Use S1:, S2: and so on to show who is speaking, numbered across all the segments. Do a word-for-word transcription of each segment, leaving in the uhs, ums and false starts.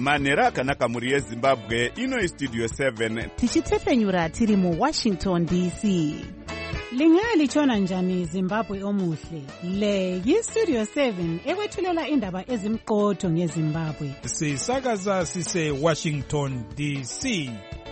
S1: manhero akanaka mhuri yezimbabwe. Ino istudio seven
S2: tichitsefenyura tiri mu Washington D C.
S3: Lingalitshona njani Zimbabwe omuhle? Le yistudio seven ekwethulela indaba ezimqotho ngeZimbabwe.
S4: Sisakaza sise Washington D C.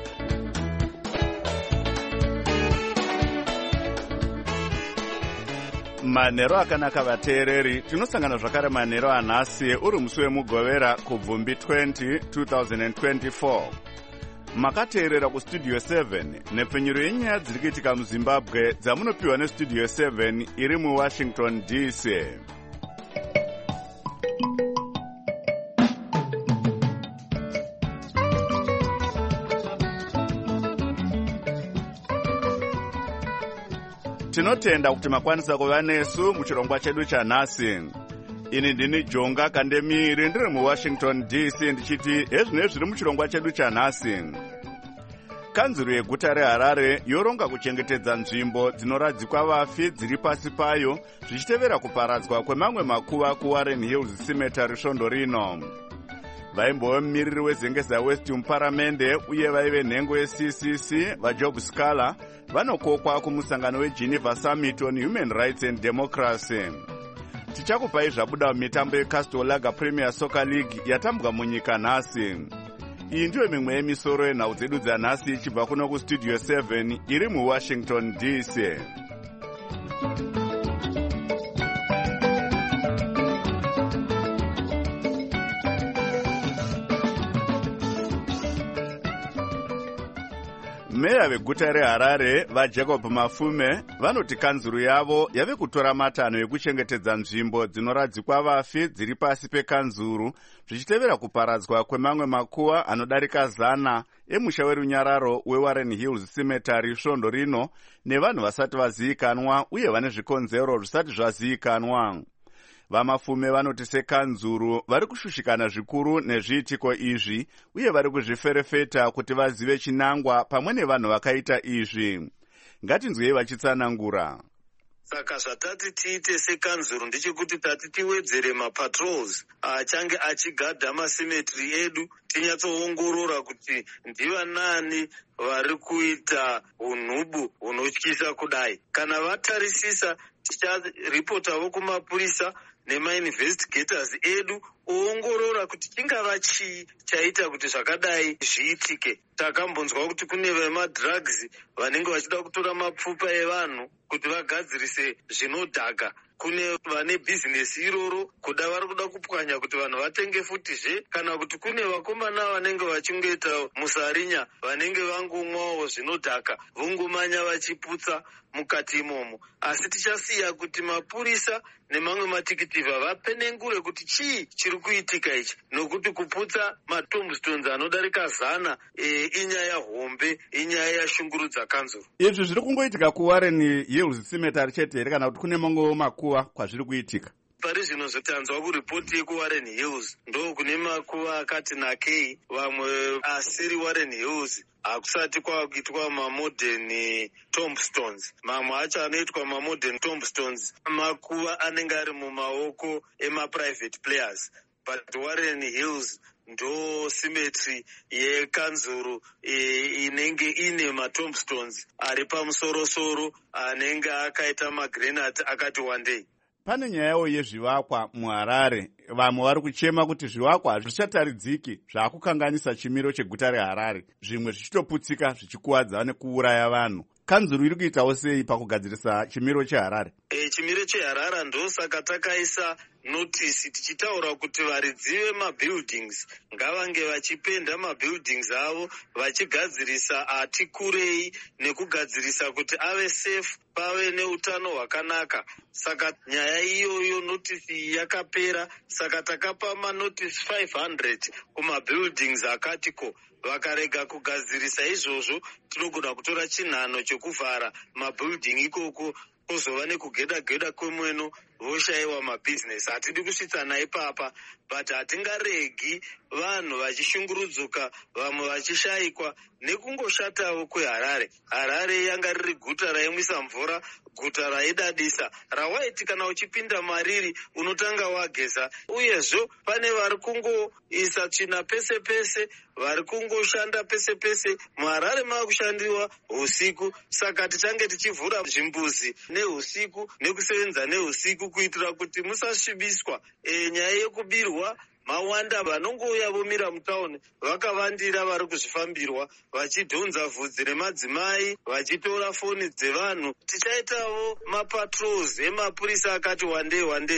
S1: manhero akanaka vateereri. Tinosangana zvakare manhero anhasi uri musi wemugovera kubvumbi twenty twenty twenty-four. Makateerera kustudio seven nepfenyuro yenyaya dziri kuitika muzimbabwe dzamunopiwa nestudio seven iri muwashington D C. Tinotenda kuti makwanisa kuva nesu muchirongwa chedu chanhasi. Ini ndini Jonga Kandemiri ndiri muWashington D C ndichiti hezvinezvi zviri muchirongwa chedu chanhasi. Kanzuru yeguta reHarare yoronga kuchengetedza nzvimbo dzinoradzikwa vafi dziri pasi payo zvichitevera kuparadzwa kwemamwe makuva kuWarren Hills Cemetery svondo rino. Vaimbova mumiriri wezengeza West muparamende uye vaive nhengo yeC C C vaJob Scala vanokokwa kumusangano weGeneva Summit on Human Rights and Democracy. Tichakupai zvabuda mumitambo yeCastor Lager Premier Soccer League yatambwa munyika nhasi. Iyi ndiyo mimwe yemisoro yenhau dzedu dzanhasi ichibva kuno kustudio seven iri muWashington D C. Meya veguta reHarare vaJacob Mafume vanoti kanzuru yavo yave kutora matanho ekuchengetedza nzvimbo dzinoradzikwa vafi dziri pasi pekanzuru zvichitevera kuparadzwa kwemamwe makuva anodarika zana emusha werunyararo weWarren Hills Cemetery svondo rino nevanhu vasati vazivikanwa uye vane zvikonzero zvisati zvazivikanwa. Vamafume vanoti sekanzuru vari kushushikana zvikuru nezviitiko izvi uye vari kuzviferefeta kuti vazive chinangwa pamwe nevanhu vakaita izvi. Ngatinzwei vachitsanangura.
S5: Saka zvatati tiite sekanzuru ndechekuti tati tiwedzere mapatrols achange achigadha masimetri edu, tinyatsoongorora kuti ndiva nani vari kuita unhubu hunotyisa kudai. Kana vatarisisa ticharipotavo kumapurisa nemainvestigators edu oongorora kuti chingava chii chaita kuti zvakadai zviitike. Takambonzwa kuti kune vemadrugs vanenge vachida kutora mapfupa evanhu kuti vagadzirise zvinodhaka. Kune vane bhizinesi iroro kuda vari kuda kupwanya kuti vanhu vatenge futizve, kana kuti kune vakomana vanenge vachingoita musarinya vanenge vangomwawo zvinodhaka vongomanya vachiputsa mukati imomo. Asi tichasiya kuti mapurisa nemamwe matikitivha vapenengure kuti chii chiri kuitika ichi, nokuti kuputsa matombstones anodarika zana e, inyaya hombe, inyaya yashungurudza kanzuru.
S1: Izvi zviri kungoitika kuWarren Hills Cemetery chete here kana kuti kune mamwewo makuva kwazviri kuitika?
S5: Pari zvino zvatanzwa kuripoti yekuWarren Hills ndo kune makuva akati nakei, vamwe asiri Warren Hills hakusati kwakuitwa mamodern tombstones. Mamwe acho anoitwa mamodern tombstones makuva anenge ari mumaoko emaprivate players, but Warren Hills ndo cemetery yekanzuru e, inenge ine matombstones ari pamusorosoro anenge akaita magrenade akati wandei.
S1: Pane nyayawo yezvivakwa muHarare. Vamwe vari kuchema kuti zvivakwa hazvichataridziki zvaakukanganisa chimiro cheguta reHarare, zvimwe zvichitoputsika zvichikuwadza nekuuraya vanhu. Kanzuru iri kuitawo sei pakugadzirisa chimiro cheHarare?
S5: E, chimiro cheHarare ndosaka takaisa notisi tichitaura kuti varidzi vemabuildings ngavange vachipenda mabuildings avo vachigadzirisa ati kurei nekugadzirisa kuti ave safe, pave neutano hwakanaka. Saka nyaya iyoyo notisi yakapera, saka takapa manotisi five hundred kumabuildings akatiko. Vakarega kugadzirisa izvozvo tinogona kutora chinhano chekuvhara mabuilding ikoko, kozova nekugeda-geda kwemweno voshayiwa mabhizinesi. Hatidi kusvitsana ipapa, but hatingaregi vanhu vachishungurudzuka, vamwe vachishayikwa nekungoshatawo kweHarare. Harare yanga riri guta raimwisa mvura, guta raidadisa, rawaiti kana uchipinda mariri unotanga wageza. Uyezvo pane vari kungoisa tsvina pese pese, vari kungoshanda pese pese. MuHarare maakushandiwa usiku, saka tichange tichivhura zvimbuzi neusiku nekusevenza neusiku kuitira kuti musasvibiswa. E, nyaya yekubirwa mawanda, vanongouya vomira mutauni vakavandira vari kuzvifambirwa vachidhonza vhudzi remadzimai, vachitora foni dzevanhu. Tichaitawo mapatrols emapurisa akati wandei wandei.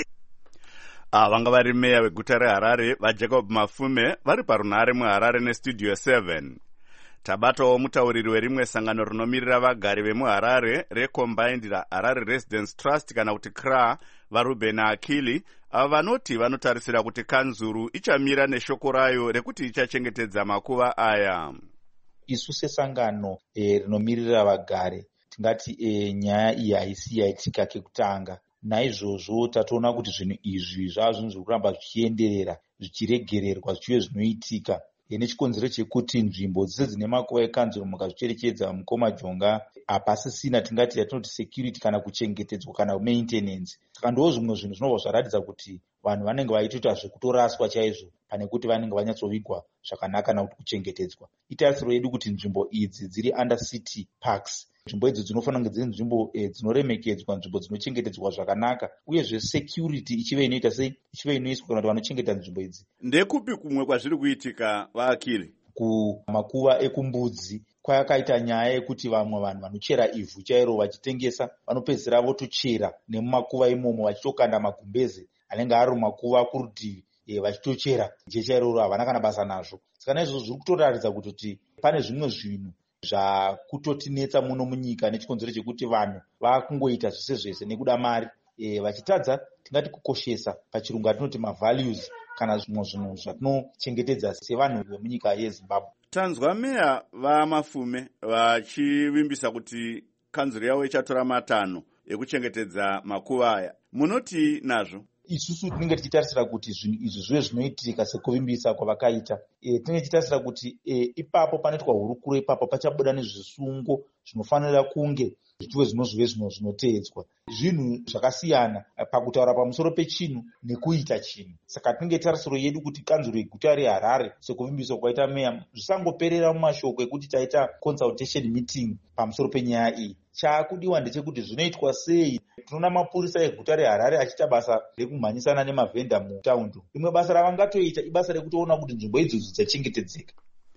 S1: Ah, vanga vari meya veguta reHarare vaJacob Mafume vari parunhare muHarare nestudio seven. Tabatawo mutauriri werimwe sangano rinomirira vagari vemuHarare reCombined Harare Residence Trust kana kuti C R A, vaRuben Akili, ava vanoti vanotarisira kuti Kanzuru ichamira neshoko rayo rekuti ichachengetedza makuva aya.
S6: Isu sesangano e, rinomirira vagari tingati e, nyaya iyi haisi yaitika kekutanga. Naizvozvo tatoona kuti zvinhu izvi zvava zvinhu zviri kuramba zvichienderera zvichiregererwa zvichive zvinoitika. Nechikonzero chekuti nzvimbo dzese dzine makuva ekanzuro mukazvicherechedza muKomajonga hapasisina tingati yatinoti security kana kuchengetedzwa kana maintenance. Saka ndo zvimwe zvinhu zvinobva zvaratidza kuti vanhu vanenge vaitoita zvekutoraswa chaizvo pane kuti vanenge vanyatsovigwa zvakanaka kana kuti kuchengetedzwa. Itarisiro yedu kuti nzvimbo idzi dziri under city parks. Nzvimbo idzi dzinofanira kunge dziri nzvimbo e, dzinoremekedzwa, nzvimbo dzinochengetedzwa zvakanaka, uyezve security ichive inoita sei, ichive inoiswa kana kuti vanochengeta nzvimbo idzi.
S1: Ndekupi kumwe kwazviri kuitika vaAkili?
S6: Kumakuva ekumbudzi kwakaita nyaya yekuti vamwe vanhu vanochera ivhu chairo vachitengesa vanopedzisira votochera nemumakuva imomo vachitokanda magumbeze anenge ari mumakuva kurutivi e, vachitochera jechairoro havana kana basa nazvo. Saka naizvozvo zviri kutoratidza kuti pane zvimwe zvinhu zvakutotinetsa muno munyika nechikonzero chekuti vanhu vakungoita zvese zvese nekuda mari, e, vachitadza tingati kukoshesa pachirungu atinoti mavalues kana zvimwe zvinhu zvatinochengetedza sevanhu vemunyika yeZimbabwe.
S1: Tanzwa meya vaMafume vachivimbisa kuti kanzuro yavo ichatora matanho ekuchengetedza makuva aya. Munoti nazvo?
S6: Isusu tinenge tichitarisira kuti zvinhu izvi zvive zvinoitika sekuvimbisa kwavakaita. E, tinenge tichitarisira kuti e, ipapo panoitwa hurukuro, ipapo pachabuda nezvisungo zvinofanira kunge zvichive zvino zvive zvino zvinoteedzwa. Zvinhu zvakasiyana pakutaura pamusoro pechinhu nekuita chinhu. Saka tinenge tarisiro yedu kuti kanzuro yeguta reHarare sekuvimbiswa kwaita meya zvisangoperera mumashoko ekuti taita consultation meeting pamusoro penyaya iyi. Chaakudiwa ndechekuti zvinoitwa sei. Tinoona mapurisa eguta reHarare achiita basa rekumhanyisana nemavhenda mutaundi. Rimwe basa ravangatoita ibasa rekutoona kuti nzvimbo idzodzo dzichengetedzeka.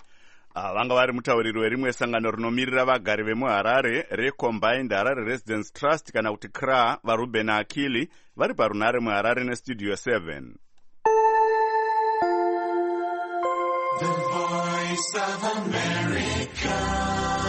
S1: Ah, vanga vari mutauriri werimwe sangano rinomirira vagari vemuHarare reCombined Harare Residence Trust kana kuti C R A, vaRuben Akili vari parunhare muHarare nestudio seven. The Voice of America.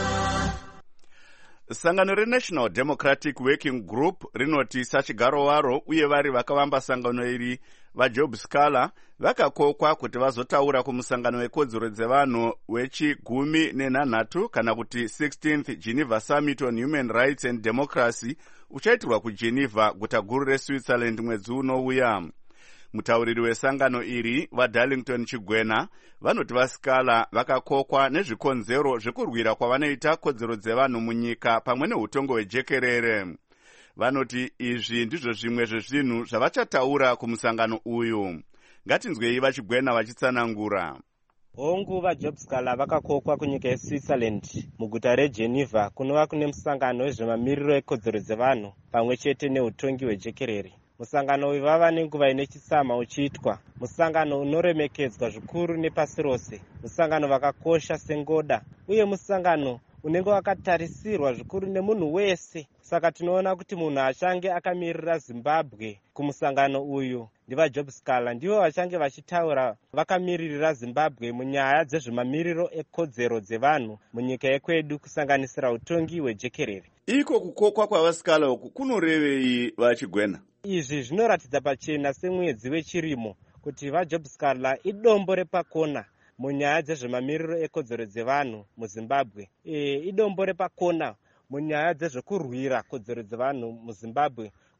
S1: Sangano reNational Democratic Working Group rinoti sachigaro waro uye vari vakavamba sangano iri vaJob Scala vakakokwa kuti vazotaura kumusangano wekodzero dzevanhu wechigumi nenhanhatu kana kuti sixteenth Geneva Summit on Human Rights and Democracy uchaitirwa kuGeneva, guta guru reSwitzerland, mwedzi unouya. Mutauriri wesangano iri vaDarlington Chigwena vanoti vaScala vakakokwa nezvikonzero zvekurwira kwavanoita kodzero dzevanhu munyika pamwe neutongo hwejekerere. Vanoti izvi ndizvo zvimwe zvezvinhu zvavachataura kumusangano uyu. Ngatinzwei vaChigwena vachitsanangura.
S7: Hongu vaJob Scala vakakokwa kunyika yeSwitzerland muguta reGeneva kunova kune musangano wezvemamiriro ekodzero dzevanhu pamwe chete neutongi hwejekerere. Musangano uyu vava nenguva ine chisama uchiitwa, musangano unoremekedzwa zvikuru nepasi rose, musangano vakakosha sengoda, uye musangano unenge wakatarisirwa zvikuru nemunhu wese. Saka tinoona kuti munhu achange akamirira Zimbabwe kumusangano uyu ndivaJob Scala ndivo vachange vachitaura vakamiririra Zimbabwe munyaya dzezvemamiriro ekodzero dzevanhu munyika yekwedu kusanganisira utongi hwejekerere.
S1: Iko kukokwa kwavaScala uku kunorevei vaChigwena?
S7: Izvi zvinoratidza pachena semwedzi wechirimo kuti vaJob Scala idombo repakona munyaya dzezvemamiriro ekodzero dzevanhu muZimbabwe. E, idombo repakona munyaya dzezvekurwira kodzero dzevanhu muZimbabwe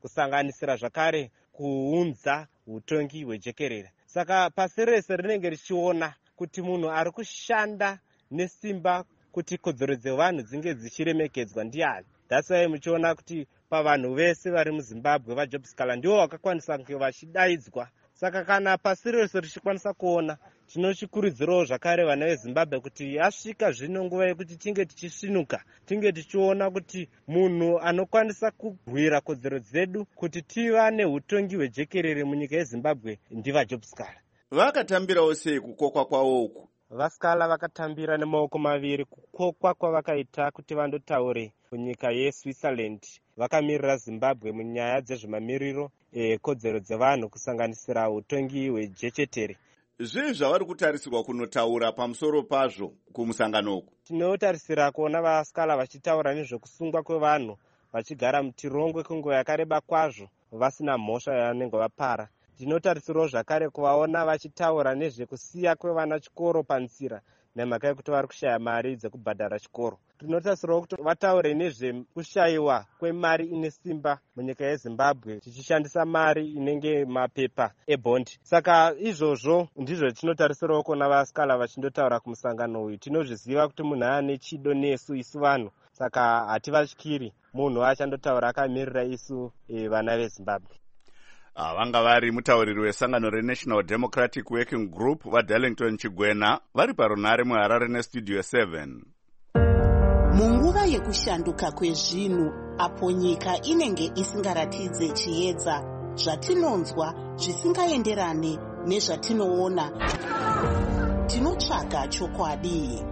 S7: kusanganisira zvakare kuunza utongi hwejekerere. Saka pasi rese rinenge richiona kuti munhu ari kushanda nesimba kuti kodzero dzevanhu dzinge dzichiremekedzwa ndiani. That's why muchiona kuti pavanhu vese vari muZimbabwe vaJob Scaler ndivo vakakwanisa kunge vachidaidzwa. Saka kana pasi rese richikwanisa kuona, tinochikurudzirawo zvakare vana veZimbabwe kuti asvika zvino nguva yekuti tinge tichisvinuka, tinge tichiona kuti munhu anokwanisa kurwira kodzero dzedu kuti tiva neutongi hwejekerere munyika yeZimbabwe ndivaJob Scaler.
S1: Vakatambirawo sei kukokwa kwawo uku?
S7: VaScaler vakatambira nemaoko maviri kukokwa kwavakaita kuti vandotaure kunyika yeSwitzerland. Vakamirira Zimbabwe munyaya dzezvemamiriro ekodzero dzevanhu kusanganisira utongi hwejechetere.
S1: Zvii zvavari kutarisirwa kunotaura pamusoro pazvo kumusangano uku?
S7: Tinotarisira kuona vaScaler vachitaura nezvekusungwa kwevanhu vachigara mutirongwe kwenguva yakareba kwazvo vasina mhosva yavanenge vapara. Tinotarisirawo zvakare kuvaona vachitaura nezvekusiya kwevana chikoro panzira nemhaka yekuti vari kushaya mari dzekubhadhara chikoro. Tinotarisirawo kuti vataure nezvekushayiwa kwemari ine simba munyika yeZimbabwe tichishandisa mari inenge mapepa ebhondi. Saka izvozvo ndizvo tinotarisirawo kuona vaScaler vachindotaura kumusangano uyu. Tinozviziva kuti munhu ane chido nesu isu vanhu, saka hativatyiri munhu achandotaura akamirira isu e, vana veZimbabwe.
S1: Vanga vari mutauriri wesangano reNational Democratic Working Group vaDarlington Chigwena vari parunare muHarare neStudio seven.
S2: Munguva yekushanduka kwezvinhu apo nyika inenge isingaratidze chiedza zvatinonzwa zvisingaenderane nezvatinoona, tinotsvaga chokwadi.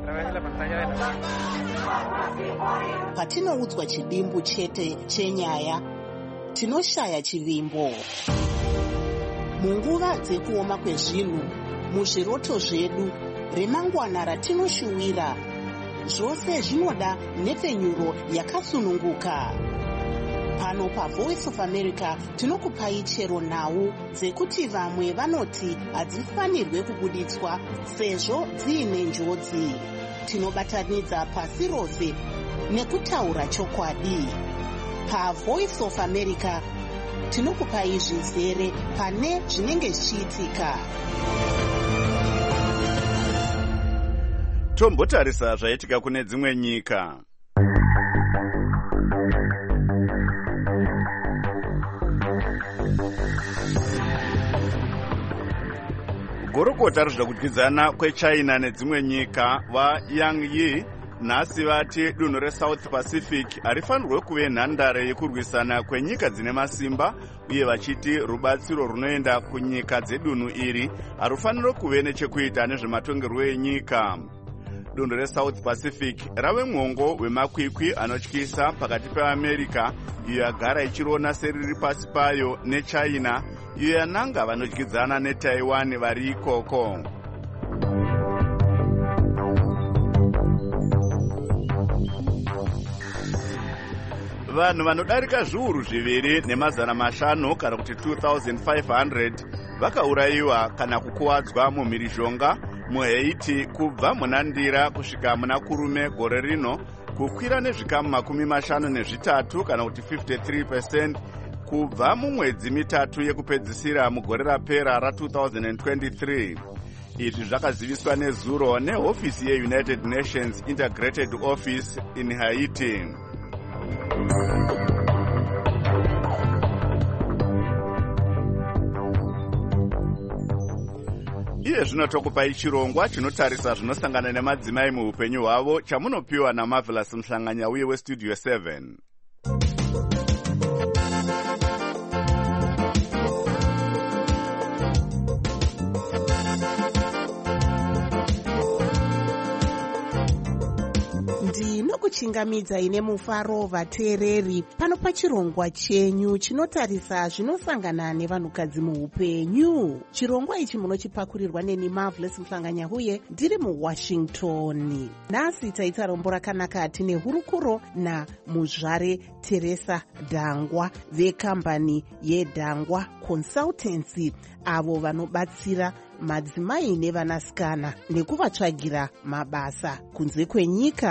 S2: Patinoudzwa chidimbu chete chenyaya, tinoshaya chivimbo. Munguva dzekuoma kwezvinhu, muzviroto zvedu, remangwana ratinoshuwira, zvose zvinoda nhepfenyuro yakasununguka. Pano paVoice of America tinokupai chero nhau dzekuti vamwe vanoti hadzifanirwe kubuditswa sezvo dziine njodzi. Tinobatanidza pasi rose nekutaura chokwadi. PaVoice of America tinokupai zvizere pane zvinenge zvichiitika.
S1: Tombotarisa zvaitika kune dzimwe nyika. Gorokota rizvida kudyidzana kweChina nedzimwe nyika vaYang Yi nhasi vati dunhu reSouth Pacific harifanirwe kuve nhandare yekurwisana kwenyika dzine masimba, uye vachiti rubatsiro runoenda kunyika dzedunhu iri harufanirwe kuve nechekuita nezvematongerwo enyika. Dunhu reSouth Pacific rave mwongo wemakwikwi anotyisa pakati peAmerica, iyo yagara ichirona seriri pasi payo, neChina, iyo yananga vanodyidzana neTaiwan vari ikoko. Vanhu vanodarika zviuru zviviri nemazana mashanu kana kuti two thousand five hundred vakaurayiwa kana kukuwadzwa mumhirizhonga muHaiti kubva muna Ndira kusvika muna Kurume gore rino, kukwira nezvikamu makumi mashanu nezvitatu kana kuti fifty-three percent kubva mumwedzi mitatu yekupedzisira mugore rapera ra two thousand twenty-three. Izvi zvakaziviswa nezuro nehofisi yeUnited Nations Integrated Office in Haiti. Iye zvino tokupai chirongwa chinotarisa zvinosangana nemadzimai muupenyu hwavo chamunopiwa naMarvelous Mhlanganya uye weStudio seven.
S2: Ndinokuchingamidza ine mufaro vateereri pano pachirongwa chenyu chinotarisa zvinosangana nevanhukadzi muupenyu. Chirongwa ichi munochipakurirwa neni Marvelous Mhlanganya uye ndiri muWashington. Nhasi taita rombo rakanaka tine hurukuro naMuzvare Teresa Dhangwa vekambani yeDhangwa Consultancy, avo vanobatsira madzimai nevanasikana nekuvatsvagira mabasa kunze kwenyika.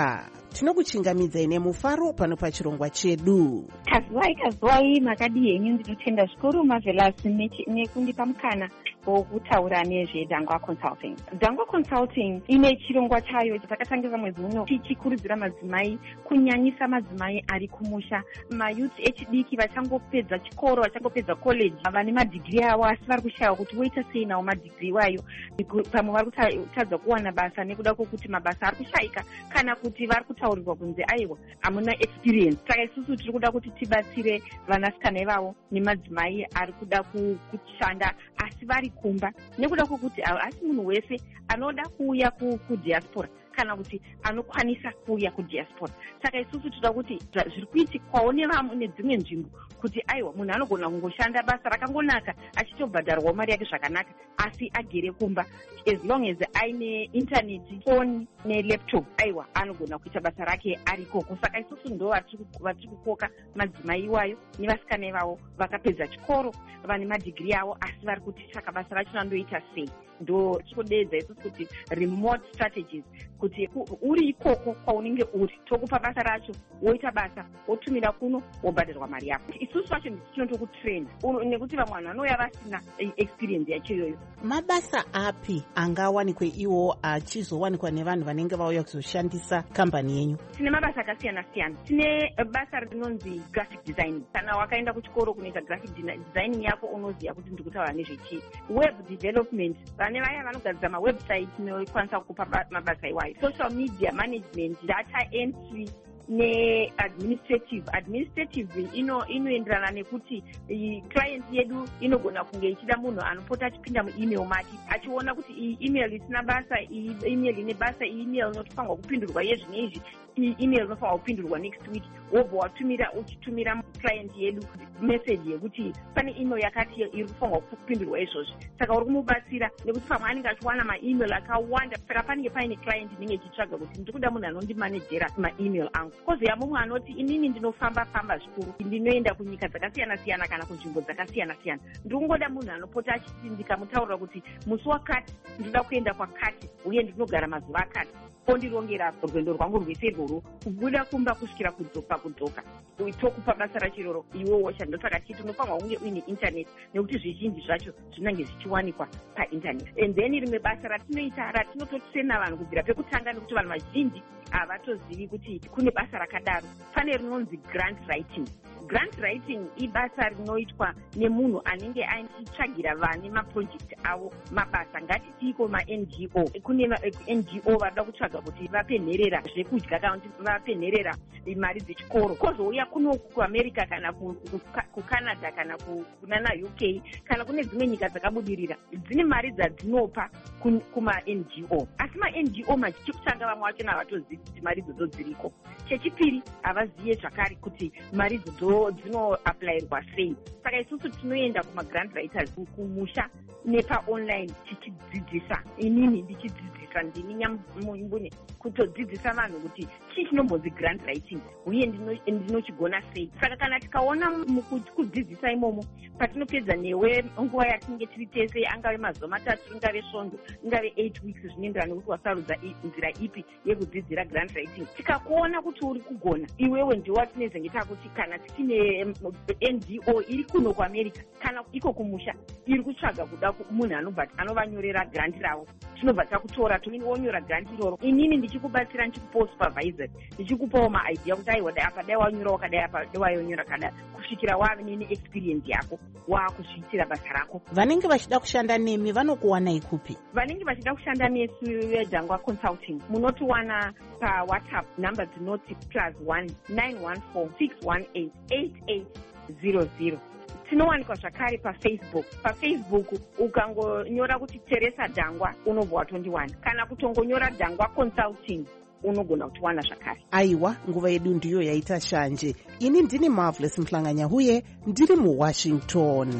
S2: tinokuchingamidzai nemufaro pano pachirongwa chedu.
S8: Kazwai kazwai makadi henyu, ndinotenda zvikuru Marvelous nekundipa mukana wokutaura nezvedhangwa consulting. Dhangwa consulting ine chirongwa chayo chakatangira mwedzi uno tichikurudzira madzimai, kunyanyisa madzimai ari kumusha, mayuth echidiki vachangopedza chikoro, vachangopedza college, vane madhigiri avo asi vari kushayiwa kuti voita sei nawo madhigiri iwayo. Pamwe vari kutadza kuwana basa nekuda kwokuti mabasa ari kushayika, kana kuti vari kutaurirwa kunzi aiwa hamuna experience. Saka isusu tiri kuda kuti tibatsire vanasikana ivavo nemadzimai ari kuda kushanda asi vari kumba, nekuda kwokuti asi munhu wese anoda kuuya kudiaspora kana kuti anokwanisa kuuya kudiaspora. Saka isusu toda kuti zviri kuitikwawo nedzimwe nzvimbo kuti aiwa munhu anogona kungoshanda basa rakangonaka achitobhadharwawo mari yake zvakanaka asi agere kumba, as long as aine intaneti, foni nelaptop, aiwa anogona kuita basa rake ari ikoko. Saka isusu ndo vatiri kukoka madzimai iwayo nevasikana ivavo vakapedza chikoro, vane madhigiri avo asi vari kuti saka basa racho randoita sei. Ndo tikudedza isusu kuti remote strategies, kuti uri ikoko kwaunenge uri tokupa basa racho, woita basa wotumira kuno wobhadharwa mari yako. Isusu vacho tinotokutraina nekuti vamwe vanhu vanouya vasina experience yacho iyoyo.
S2: Mabasa api angawanikwe iwo achizowanikwa nevanhu vanenge vauya kuzoshandisa kambani yenyu?
S8: Tine mabasa akasiyana siyana. Tine basa rinonzi graphic design. Kana wakaenda kuchikoro kunoita graphic design yako unoziva kuti ndikutaura nezvechii. Web development, vane vaya vanogadzira mawebsite nekwanisa kukupa mabasa iwayo. Social media management, data entry ne-administrative. Administrative ino inoenderana nekuti client yedu inogona kunge ichida munhu anopota achipinda muemail make achiona kuti iyi email isina basa, iyi email ine basa, iyi email inofanirwa kupindurwa yezvine izvi, iyi email inofanirwa kupindurwa next week, wobva watumira uchitumira client yedu message yekuti pane email yakati iri kufanirwa kupindurwa izvozvi. Saka uri kumubatsira nekuti pamwe anenge achiwana maemail akawanda. Saka panenge paine client inenge ichitsvaga kuti ndiri kuda munhu anondimanejera maemail angu. Kozoya mumwe anoti inini ndinofamba famba zvikuru, ndinoenda kunyika dzakasiyana siyana kana kunzvimbo dzakasiyana siyana, ndiri kungoda munhu anopota achiti ndikamutaurira kuti musi wakati ndinoda kuenda kwakati uye ndinogara mazuva akati, ondirongera rwendo rwangu rwese irworwo kubuda kumba kusvikira kudzoka kudzoka tokupa basa rachiroro iwe woshanda. Saka chiti unofanirwa kunge uine internet nekuti zvizhinji zvacho zvinenge zvichiwanikwa painternet. And then rimwe basa ratinoita ratinototsena vanhu kubvira pekutanga nekuti vanhu vazhinji havatozivi kuti kune basa rakadaro. Pane rinonzi grant writing. Grant writing ibasa rinoitwa nemunhu anenge achitsvagira vane maproject avo mabasa. Ngatitiko ma-N G O. Kune ma-N G O vanoda kutsvaga kuti vapenherera zvekudya kana kuti vapenherera mari dzechikoro. Kozouya kuno kuamerica kana kucanada kana kunana U K kana kune dzimwe nyika dzakabudirira dzine mari dzadzinopa kuma-N G O. Asi ma-N G O mazhinji kutanga vamwe vacho havatozivi kuti mari dzodzo dziriko. Chechipiri havaziye zvakare kuti mari dzodzo dzinoaplayirwa sei. Saka isusu tinoenda kuma-grant writers kumusha nepaonline tichidzidzisa. Inini ndichidzidzisa ndini nyamumbune kutodzidzisa vanhu kuti chii chinombonzi grant writing uye ndinochigona sei. Saka kana tikaona mukudzidzisa imomo patinopedza newe nguva yatinenge tiri tese, angave mazuva matatu, ingave svondo, ingave eight weeks, zvinoenderana nekuti wasarudza nzira ipi yekudzidzira grant writing, tikakuona kuti uri kugona iwewe ndiwatinezenge takuti kana tine N G O iri kuno kuamerica kana iko kumusha iri kutsvaga kuda munhu anovanyorera grant ravo, tinobva takutora wonyora grant iroro. Inini ndichikubatsira ndichikupawo supervisor, ndichikupawo maidea kuti aiwa dai apa dai wanyora wakadai apa dai wanyora kadai, kusvikira wave nene experience yako wakusviitira basa rako.
S2: Vanenge vachida kushanda nemi vanokuwanai kupi? Vanenge
S8: vachida kushanda nesu veDhangwa Consulting munotiwana pawhatsapp number dzinoti plus one nine one four six one eight eight eight zero zero. Tinowanikwa zvakare paFacebook. PaFacebook ukangonyora kuti Teresa Dhangwa unobva watondiwana, kana kutongonyora Dhangwa Consulting unogona kutiwana zvakare.
S2: Aiwa, nguva yedu ndiyo yaita shanje. Ini ndini Marvelous Mhlanganyahuye, ndiri muWashington.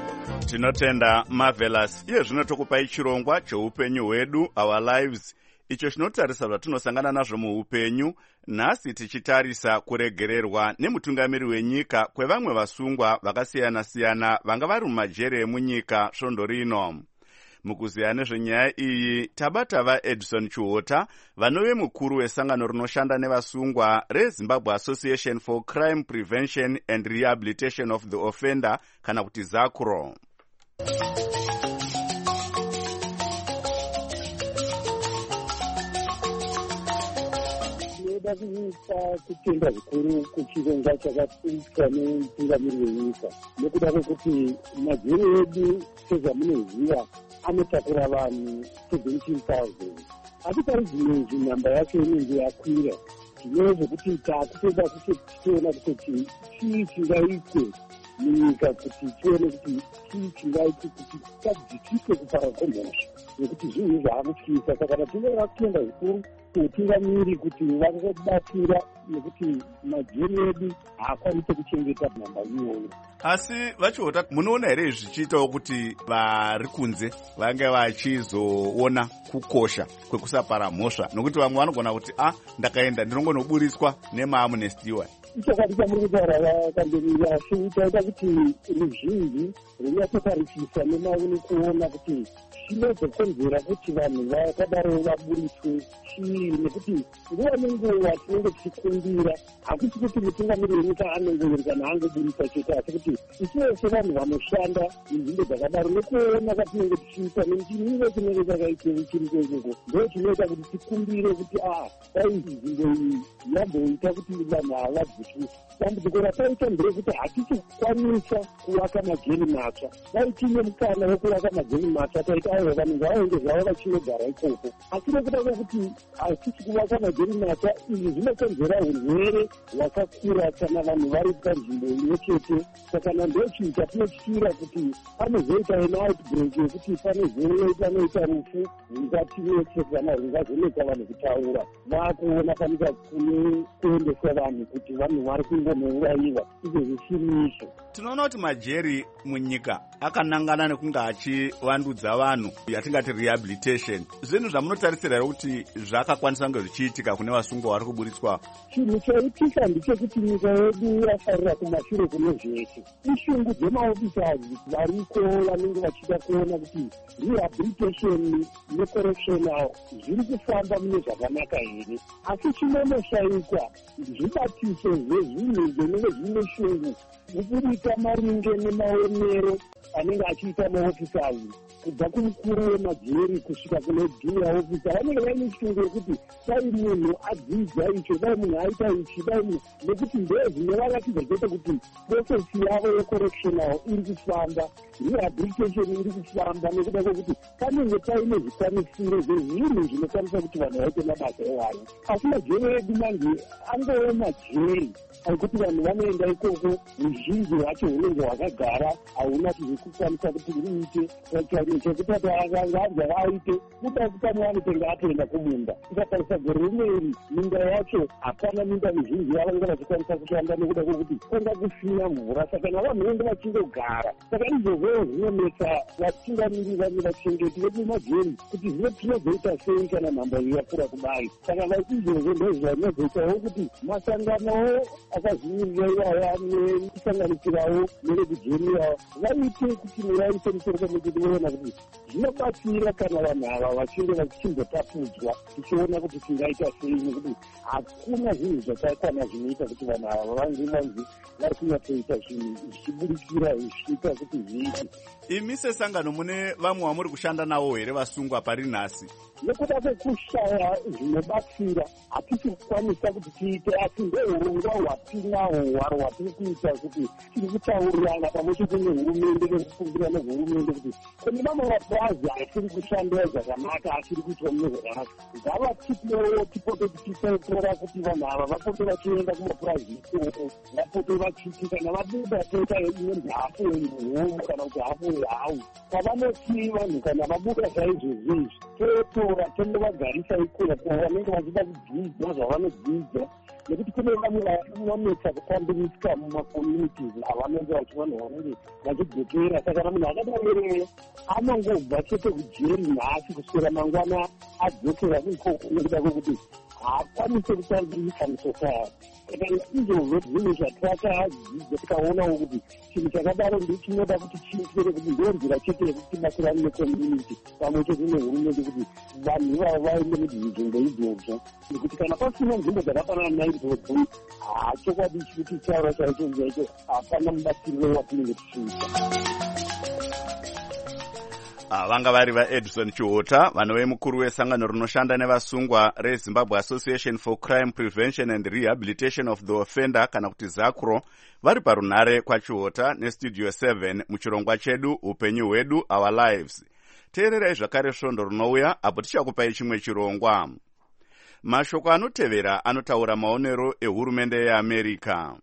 S1: Tinotenda Marvelous. Iye zvino tokupai chirongwa cheupenyu hwedu, our lives icho chinotarisa zvatinosangana nazvo muupenyu. Nhasi tichitarisa kuregererwa nemutungamiri wenyika kwevamwe vasungwa vakasiyana-siyana vanga vari mumajere emunyika svondo rino. Mukuziya nezvenyaya iyi tabata vaEdison Chuota, vanove mukuru wesangano rinoshanda nevasungwa reZimbabwe Association for Crime Prevention and Rehabilitation of the Offender, kana kuti ZACRO.
S9: Tinoda kupa kutenda zvikuru kuchirongwa chakaitwa nemutungamiri wenyika, nekuda kwekuti majere edu sezvamunoziva anotakura vanhu seventeen thousand. Asi parizvino izvi nhamba yacho inenge yakwira. Zvino zvekuti takutoda kuti tiona kuti chii chingaitwe munyika kuti tione kuti chii chingaitwe kuti tadzikise kupara kwemhosva, nekuti zvinhu zvaakutyisa. Saka tinoda kutenda zvikuru kutungamiri kuti vakabatira, nekuti majeri edu haakwanise kuchengeta nhamba iyoyo.
S1: Asi vachiota, munoona here zvichiitawo kuti vari kunze vange vachizoona kukosha kwekusapara mhosva, nokuti vamwe vanogona kuti a ndakaenda ndinongonoburiswa nemaamunestiwa.
S9: Ichakati chamuri kutaura vakandemiri, asi taita kuti ruzhinji runyatsotarisisa nemaoni kuona kuti chinozokonzera kuti vanhu vakadaro vaburiswe chii, nekuti nguva nenguva tinenge tichikumbira, hakuti kuti mutungamiri wenyika anongovereka angoburisa chete, asi kuti isiwo sevanhu vanoshanda nzvimbo dzakadaro nekuona kwatinenge tichiita nechimiro chinenge chakaitei chiri kwenyuko, ndo chinoita kuti tikumbire kuti a dai nzvimbo iyi yamboita kuti vanhu ava vadzikiswe. Dambudziko rataita nderekuti hatichikwanisa kuvaka majeri matsva. Dai tine mukana wekuvaka majeri matsva taita avo vanhu vavange zvavo vachinogara ikoko, asi nekuda kwekuti hatichi kuvaka majeri matsva, izvi zvinokonzera urwere hwakakura kana vanhu vari panzvimbo imwe chete. Saka nandochinhu chatinotyira kuti panozoita enoutbreak yekuti panozoita noita rufu rwungatinetse kana rwungazonetsa vanhu kutaura. Vakuona panika kune kuendesa vanhu kuti vanhu vari kungonouraiwa, izvo zvisiri izvo.
S1: Tinoona kuti majeri munyika akanangana nekunge achivandudza vanhu, yatingati rehabilitation. Zvinhu zvamunotarisira here kuti zvakakwanisa kunge zvichiitika kune vasungwa vari kuburiswa?
S9: Chinhu chaitika ndechekuti nyika yedu yafarira kumashure kune zvese. Ishungu dzemaofisasi variko vanenge vachida kuona kuti rehabilitation necorrectional zviri kufamba mune zvakanaka here. Asi chinonoshayikwa zvibatiso zvezvinhu zvinenge zvine shungu kubudika maringe nemaonero anenge achiita maofisasi kubva kumukuru wemajeri kusvika kune junior officer. Vanenge vaine shungu yekuti dai munhu adzidza icho, dai munhu aita ichi, dai munhu, nekuti ndozvinovaratidza chete kuti process yavo yecorrectional iri kufamba, rehabilitation iri kufamba, nekuda kwekuti panenge paine zvikwanisiro zvezvinhu zvinokwanisa kuti vanhu vaite mabasa evanhu. Asi majeri edu manje angove majeri akuti vanhu vanoenda ikoko, ruzhinji rwacho hunenge hwakagara, hauna zvekukwanisa kuti uite chekuti anganza vaite kuda kutani vanotenga atoenda kumunda. Tikatarisa gore rimwe iri, minda yacho hapana minda mizhinji yavanga vachikwanisa kushanda nekuda kwekuti kwenda kusina mvura. Saka navanhu vanenge vachingogara. Saka izvozvo zvinonetsa vatungamiri vane vachengeti vedu majeri kuti zvino tinozoita sei kana nhamba iyi yakura kudai. Saka izvozvo ndozvinozoitawo kuti masanganowo akazvimirira iwaya nekusanganisirawo nerekujeriwa vaite kuti muraise musoro pamwechete voona kuti zvinobatsira kana vanhu ava vachinge vachimbotapudzwa, tichiona kuti tingaita sei, nekuti hakuna zvinhu zvakakwana zvinoita kuti vanhu ava vange vanzi vari kunyatsoita zvinhu zvichiburikira zvichiita kuti zviite.
S1: Imi sesangano mune vamwe vamuri kushanda navo here vasungwa pari nhasi?
S9: Nekuda kwekushaya zvinobatsira hatisi kukwanisa kuti tiite, asi ndourongwa hwatinahwo hwaro hwatiri kuita kuti tiri kutaurirana pamwe chete nehurumende nekukumbira nehurumende kuti kune mamwe mapurazi atiri kushandira zvakanaka achiri kuitwa mune zvakanaka. Ngava tipowo tipote tichitora kuti vanhu ava vapote vachienda kumapurazi ikoko, vapote vachiti kana vabuda toita imwe nhafu yehomu kana kuti hafu yehawu. Pavanoti vanhu kana vabuda saizvozvizvi, totora tondovagarisa ikoko vanenge vachida kudzidza zvavanodzidza, nekuti kune vamwe vanonetsa kukwambirisika mumakommunities avanenge vachi vanhu vanenge vachidzokera. Saka kana munhu akadamereye anongobva chete kujeri nhasi kuswera mangwana adzokera ikoko nekuda kwekuti haakwanise kutambirisika musociety. Saka izvozvo zvinhu zvatakadzidza tikaonawo kuti chinhu chakadaro ndechinoda kuti chiitire kuti ndo nzira chete yekuti tibatsirane necommunity pamwe chete nehurumende kuti vanhu ivavo vaende muzvinzvimbo izvozvo, nekuti kana pasina nzvimbo dzakafanana naidzodzo hachokwadi chikuti chaura chaicho chaicho hapana mubatsiriro watinenge tichiita.
S1: vanga vari vaEdison Chiota, vanove mukuru wesangano rinoshanda nevasungwa reZimbabwe Association for Crime Prevention and Rehabilitation of the Offender kana kuti ZACRO, vari parunhare kwaChiota nestudio seven muchirongwa chedu upenyu hwedu Our Lives. Teererai zvakare svondo rinouya apo tichakupai chimwe chirongwa. Mashoko anotevera anotaura maonero ehurumende yeAmerica.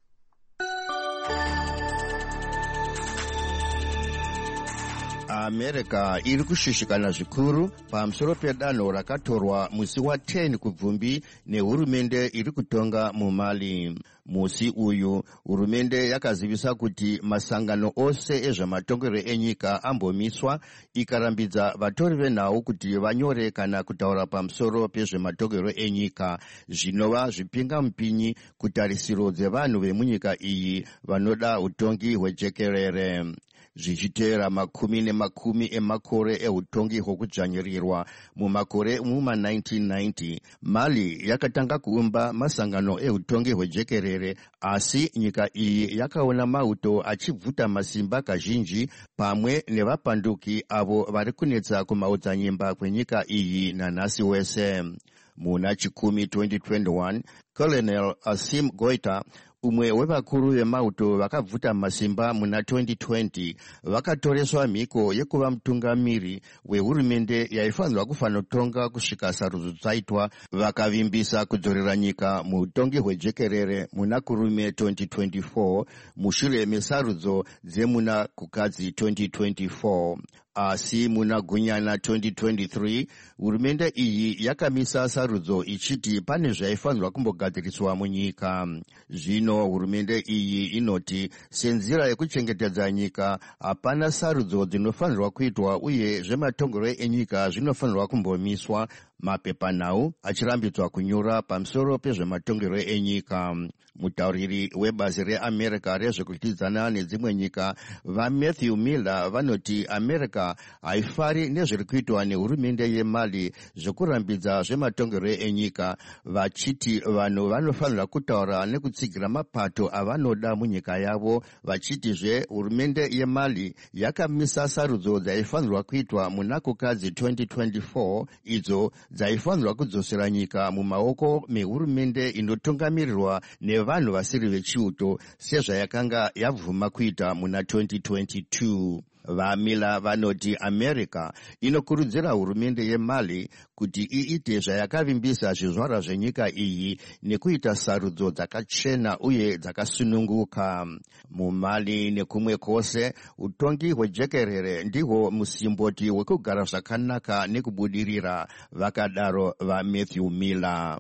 S10: America iri kushishikana zvikuru pamusoro pedanho rakatorwa musi wa ten kubvumbi nehurumende iri kutonga muMali. Musi uyu hurumende yakazivisa kuti masangano ose ezvematongero enyika ambomiswa, ikarambidza vatori venhau kuti vanyore kana kutaura pamusoro pezvematongero enyika zvinova zvipingamupinyi kutarisiro dzevanhu vemunyika iyi vanoda utongi hwejekerere. Zvichiteera makumi nemakumi emakore eutongi hwokudzvanyirirwa mumakore muma nineteen ninety, Mali yakatanga kuumba masangano eutongi hwejekerere, asi nyika iyi yakaona mauto achibvuta masimba kazhinji pamwe nevapanduki avo vari kunetsa kumaodzanyimba kwenyika iyi nanhasi wese. Muna chikumi twenty twenty-one, Colonel Asim Goita, umwe wevakuru vemauto vakabvuta masimba muna twenty twenty, vakatoreswa mhiko yekuva mutungamiri wehurumende yaifanirwa kufanotonga kusvika sarudzo dzaitwa, vakavimbisa kudzorera nyika muutongi hwejekerere muna kurume twenty twenty-four mushure mesarudzo dzemuna kukadzi twenty twenty-four. Asi muna gunyana twenty twenty-three, hurumende iyi yakamisa sarudzo ichiti pane zvaifanirwa kumbogadziriswa munyika. Zvino hurumende iyi inoti senzira yekuchengetedza nyika hapana sarudzo dzinofanirwa kuitwa uye zvematongero enyika zvinofanirwa kumbomiswa, mapepanhau achirambidzwa kunyora pamusoro pezvematongero enyika. Mutauriri webazi reAmerica rezvekutidzana nedzimwe nyika vaMatthew Miller vanoti America haifari nezviri kuitwa nehurumende yeMali zvekurambidza zvematongero enyika, vachiti vanhu vanofanira kutaura nekutsigira mapato avanoda munyika yavo, vachitizve hurumende yeMali yakamisa sarudzo dzaifanirwa kuitwa muna kukadzi twenty twenty-four idzo dzaifanirwa kudzosera nyika mumaoko mehurumende inotungamirirwa nevanhu vasiri vechiuto sezvayakanga yabvuma kuita muna twenty twenty-two. VaMila vanoti America inokurudzira hurumende yeMali kuti iite zvayakavimbisa zvizvarwa zvenyika iyi nekuita sarudzo dzakachena uye dzakasununguka. MuMali nekumwe kwose utongi hwejekerere ndihwo musimboti wekugara zvakanaka nekubudirira, vakadaro vaMatthew Miller.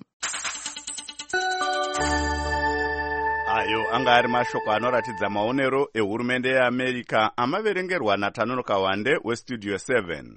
S1: Ayo anga ari mashoko anoratidza maonero ehurumende yeAmerica amaverengerwa naTanono Kawande westudio seven.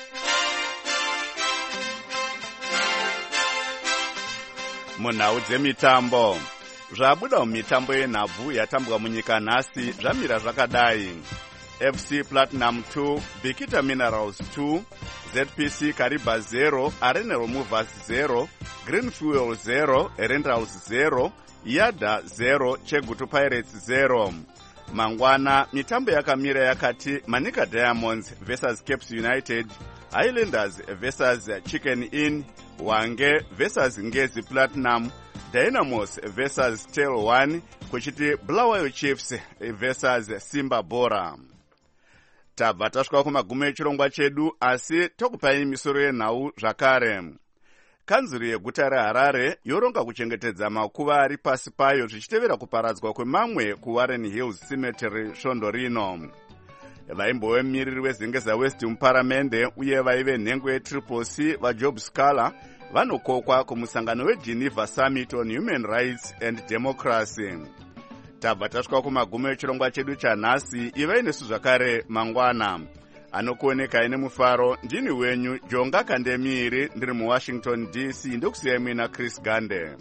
S1: Munhau dzemitambo. Zvabuda mumitambo yenhabvu yatambwa munyika nhasi zvamira zvakadai. F C Platinum two, Bikita Minerals two, Z P C Kariba zero, Arenero Movers zero, Green Fuel zero, Rentals zero, Yada zero, Chegutu Pirates zero. Mangwana mitambo yakamira yakati Manika Diamonds versus Caps United, Highlanders versus Chicken Inn, Wange versus Ngezi Platinum, Dynamos versus Tail one, kuchiti Bulawayo Chiefs versus Simba Bora. Tabva tasvika kumagumo echirongwa chedu, asi tokupai misoro yenhau zvakare. Kanzuru yeguta reHarare yoronga kuchengetedza makuva ari pasi payo zvichitevera kuparadzwa kwemamwe kuWarren Hills Cemetery svondo rino. Vaimbove mumiriri weZingeza West muparamende uye vaive nhengo yeTriple C vaJob Scala vanokokwa kumusangano wegeneva summit on human rights and democracy. Tabva tasvika kumagumo echirongwa chedu chanhasi. ivai nesu zvakare mangwana. Anokuonekai nemufaro ndini wenyu Jonga Kandemiri, ndiri muWashington D C. Ndokusiyai muina Chris Gande.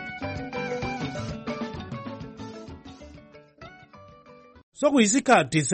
S4: Sokuyisikhathi